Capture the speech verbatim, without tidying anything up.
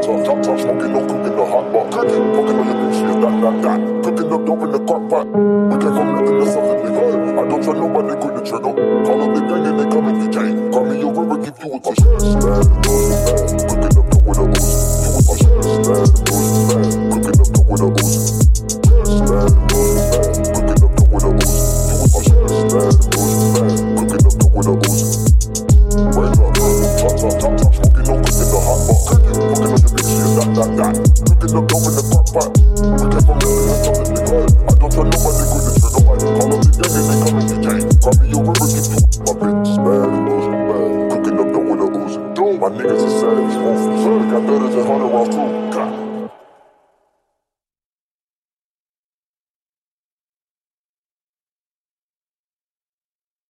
top, top, top, smoking, no cooking, the hot pot. Cooking, fucking on your bitch, yeah, that, that, that. Cooking up dope in the crock pot. We came from nothing to something, nigga. I don't trust nobody, quit the trigger. Call up the gang and they come if you can't. Call me your river, give you a touch. Bad, bullshit, bad. Cooking up dope with a Uzi. You with my shit, bad, bullshit, bad. Cooking up dope with a Uzi. Bad, bullshit, bad. Cooking up dope with a Uzi. You with my shit, bad, bullshit, bad. Cooking up dope with a Uzi. Wait up, top, top, top, top, smoking, no cooking, the hot pot. Cooking, fucking on your bitch, yeah, that, that, that. Cooking up dope in the crock pot. We came from nothing to something, nigga. I don't trust nobody, quit the trigger. Call up the gang and they come if you can't. Call me your river, give you my bitch, bad, bullshit, bad. Cooking up dope with a Uzi. My niggas are savage, got thudders and hundred rounds too.